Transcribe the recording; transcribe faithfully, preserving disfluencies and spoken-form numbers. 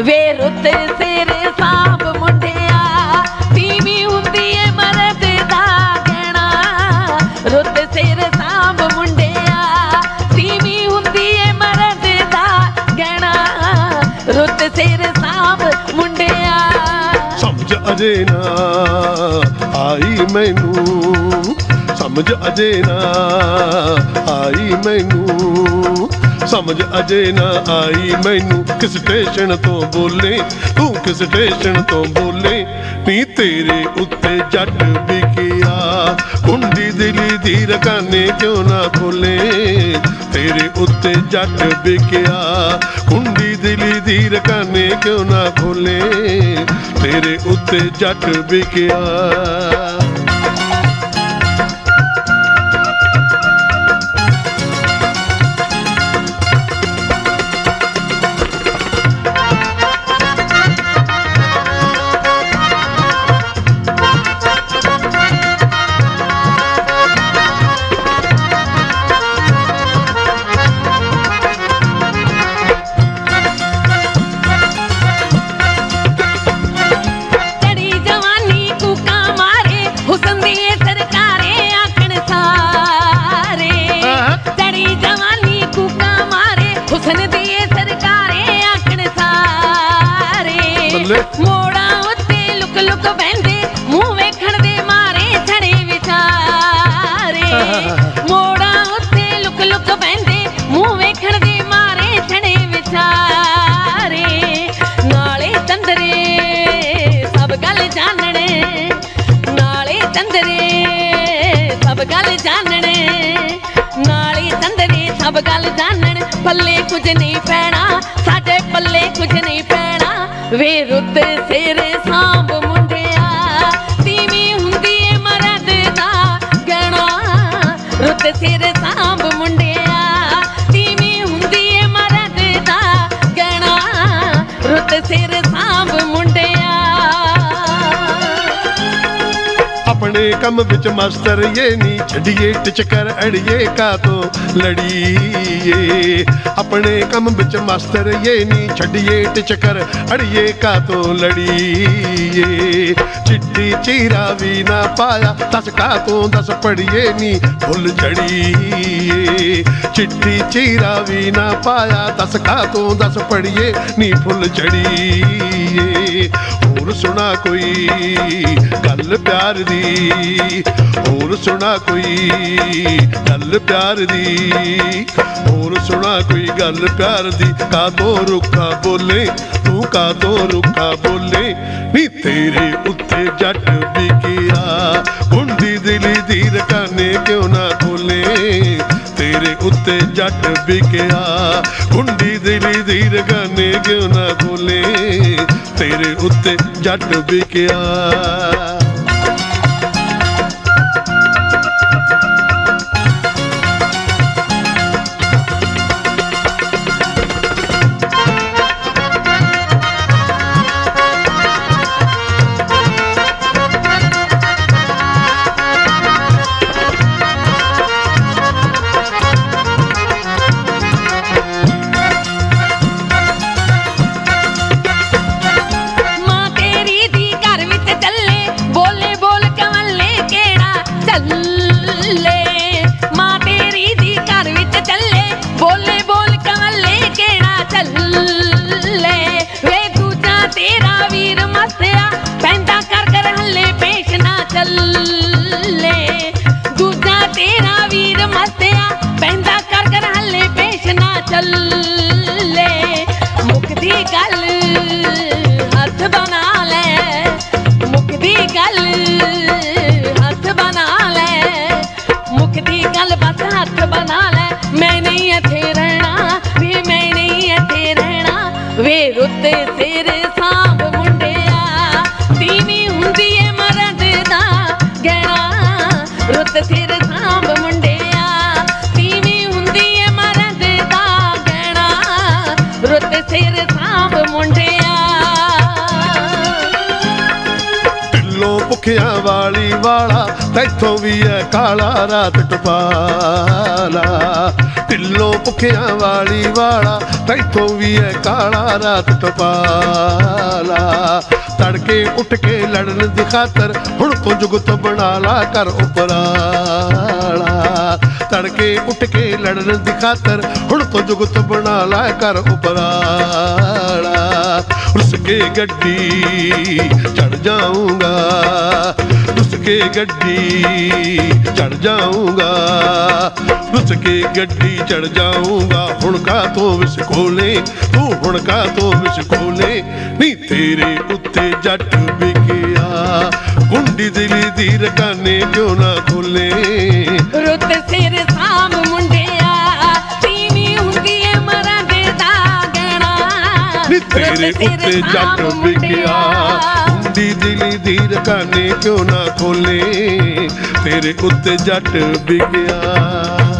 ਵੇ ਰੁੱਤ ਸਿਰ ਸਾਂਭ ਮੁੰਡਿਆ ਤੀਵੀਂ ਹੁੰਦੀ ਏ ਮਰਦ ਦਾ ਗਹਿਣਾ ਰੁੱਤ ਸਿਰ ਸਾਂਭ ਮੁੰਡਿਆ ਤੀਵੀਂ ਹੁੰਦੀ ਏ ਮਰਦ ਦਾ ਗਹਿਣਾ ਰੁੱਤ ਸਿਰ ਸਾਂਭ ਮੁੰਡਿਆ ਸਮਝ ਅਜੇ ਨਾ ਆਈ ਮੈਨੂੰ ਸਮਝ ਅਜੇ ਨਾ ਆਈ ਮੈਨੂੰ ਸਮਝ ਅਜੇ ਨਾ ਆਈ ਮੈਨੂੰ ਕਿਸ ਸਟੇਸ਼ਨ ਤੋਂ ਬੋਲੇ ਤੂੰ ਕਿਸ ਸਟੇਸ਼ਨ ਤੋਂ ਬੋਲੇ ਨੀ ਤੇਰੇ ਉੱਤੇ ਜੱਟ ਵਿਕਿਆ ਕੁੰਡੀ ਦਿਲੀ ਦੀ ਰਕਾਨੇ ਕਿਉਂ ਨਾ ਖੋਲੇ ਤੇਰੇ ਉੱਤੇ ਜੱਟ ਵਿਕਿਆ ਕੁੰਡੀ ਦਿਲੀ ਦੀ ਰਕਾਨੇ ਕਿਉਂ ਨਾ ਖੋਲੇ ਤੇਰੇ ਉੱਤੇ ਜੱਟ ਵਿਕਿਆ ਮੋੜਾਂ ਉੱਤੇ ਲੁਕ ਲੁਕ ਬਹਿੰਦੇ ਮੂੰਹ ਵੇਖਣ ਦੇ ਮਾਰੇ ਛੜੇ ਵਿਚਾਰੇ ਮੋੜਾਂ ਉੱਤੇ ਲੁਕ ਲੁਕ ਬਹਿੰਦੇ ਮੂੰਹ ਵੇਖਣ ਦੇ ਮਾਰੇ ਛੜੇ ਵਿਚਾਰੇ ਨਾਲੇ ਤੰਦਰੇ ਸਭ ਗੱਲ ਜਾਣਣੇ ਨਾਲੇ ਤੰਦਰੇ ਸਭ ਗੱਲ ਜਾਣਣੇ ਨਾਲੇ ਤੰਦਰੇ ਸਭ ਗੱਲ ਜਾਣਨ ਪੱਲੇ ਕੁਝ ਨਹੀਂ ਪੈਣਾ ਸਾਡੇ ਪੱਲੇ ਕੁਝ ਨਹੀਂ ਪੈਣਾ ਵੇ ਰੁੱਤ ਸਿਰ ਸਾਂਭ ਮੁੰਡਿਆ ਤੀਵੀਂ ਹੁੰਦੀ ਏ ਮਰਦ ਦਾ ਗਹਿਣਾ ਰੁੱਤ ਸਿਰ ਸਾਂਭ ਮੁੰਡਿਆ ਤੀਵੀਂ ਹੁੰਦੀ ਏ ਮਰਦ ਦਾ ਗਹਿਣਾ ਰੁੱਤ ਸਿਰ ਸਾਂਭ ਮੁੰਡਿਆ ਆਪਣੇ ਕੰਮ ਵਿੱਚ ਮਸਤ ਰਹੀਏ ਨੀ ਛੱਡੀਏ ਟਿਚਕਰ ਅੜੀਏ ਕਾਤੋਂ ਲੜੀਏ ਆਪਣੇ ਕੰਮ ਵਿੱਚ ਮਸਤ ਰਹੀਏ ਨੀ ਛੱਡੀਏ ਟਿਚਕਰ ਅੜੀਏ ਕਾਤੋਂ ਲੜੀਏ ਚਿੱਟੀ ਚੀਰਾ ਵੀ ਨਾ ਪਾਇਆ ਦੱਸ ਕਾਤੋਂ ਦੱਸ ਪੜੀਏ ਨੀ ਫੁੱਲ ਚੜੀਏ ਚਿੱਟੀ ਚੀਰਾ ਵੀ ਨਾ ਪਾਇਆ ਦੱਸ ਕਾਤੋਂ ਦੱਸ ਪੜੀਏ ਨੀ ਫੁੱਲ ਚੜੀਏ ਹੋਰ ਸੁਣਾ ਕੋਈ ਗੱਲ ਪਿਆਰ ਦੀ ਹੋਰ ਸੁਣਾ ਕੋਈ ਗੱਲ ਪਿਆਰ ਦੀ ਹੋਰ ਸੁਣਾ ਕੋਈ ਗੱਲ ਪਿਆਰ ਦੀ ਕਾਤੋਂ ਰੁੱਖਾ ਬੋਲੇ ਤੂੰ ਕਾਤੋਂ ਰੁੱਖਾ ਬੋਲੇ ਨੀ ਤੇਰੇ ਉੱਤੇ ਜੱਟ ਵਿਕਿਆ ਕੁੰਡੀ ਦਿਲੀ ਦੀ ਰਕਾਨੇ ਕਿਉਂ ਨਾ ਖੋਲੇ ਤੇਰੇ ਉੱਤੇ ਜੱਟ ਵਿਕਿਆ ਕੁੰਡੀ ਦਿਲੀ ਦੀ ਰਕਾਨੇ ਕਿਉਂ ਨਾ ਖੋਲੇ ਤੇਰੇ ਉੱਤੇ ਜੱਟ ਵਿਕਿਆ ਦੂਜਾ ਤੇਰਾ ਵੀਰ ਮਸਤਿਆ ਪੈਂਦਾ ਕਰ ਕਰ ਹੱਲੇ ਪੇਸ਼ ਨਾ ਚੱਲੇ ਮੁੱਕਦੀ ਗੱਲ ਹੱਥ ਬਣਾ ਲੈ ਮੁੱਕਦੀ ਗੱਲ ਹੱਥ ਬਣਾ ਲੈ ਭੁੱਖਿਆਂ ਵਾਲੀ ਵਾਲਾ ਤੈਥੋਂ ਵੀ ਐ ਕਾਲਾ ਰਾਤ ਟਪਾਲਾ ਢਿੱਲੋਂ ਭੁੱਖਿਆਂ ਵਾਲੀ ਵਾਲਾ ਤੈਥੋਂ ਵੀ ਐ ਕਾਲਾ ਰਾਤ ਟਪਾਲਾ ਤੜਕੇ ਉੱਠ ਕੇ ਲੜਨ ਦੀ ਖਾਤਰ ਹੁਣ ਤੋਂ ਜੁਗਤ ਬਣਾ ਲਾ ਕਰ ਉਪਰਾਲਾ ਤੜਕੇ ਉੱਠ ਕੇ ਲੜਨ ਦੀ ਖਾਤਰ ਹੁਣ ਤੋਂ ਜੁਗਤ ਬਣਾ ਲਾ ਕਰ ਉਪਰਾਲਾ ਰੁੱਸ ਕੇ ਗੱਡੀ ਚੜ ਜਾਊਂਗਾ ਰੁੱਸ ਕੇ ਗੱਡੀ ਚੜ ਜਾਊਂਗਾ ਰੁੱਸ ਕੇ ਗੱਡੀ ਚੜ ਜਾਊਂਗਾ ਹੁਣ ਕਾ ਤੋਂ ਵਿਸ ਖੋਲੇ ਤੂੰ ਹੁਣ ਕਾ ਤੋਂ ਵਿਸ ਖੋਲੇ ਨੀ ਤੇਰੇ ਉੱਤੇ ਜੱਟ ਵਿਕਿਆ ਗੁੰਡੀ ਦਿਲੀ ਦੀ ਰਕਾਨੇ ਕਿਉਂ ਨਾ ਖੋਲੇ ਰੁੱਤ ਸਿਰ ਸਾਮ ਮੁੰਡਿਆ ਤੀਵੀਂ ਹੁੰਦੀ ਏ ਮਰਾਂ ਦੇ ਦਾਗਣਾ ਨੀ ਤੇਰੇ ਉੱਤੇ ਜੱਟ ਵਿਕਿਆ ਗੁੰਡੀ ਦਿਲੀ ਦੀ ਰਕਾਨੇ ਕਿਉਂ ਨਾ ਖੋਲੇ ਤੇਰੇ ਉੱਤੇ ਜੱਟ ਵਿਕਿਆ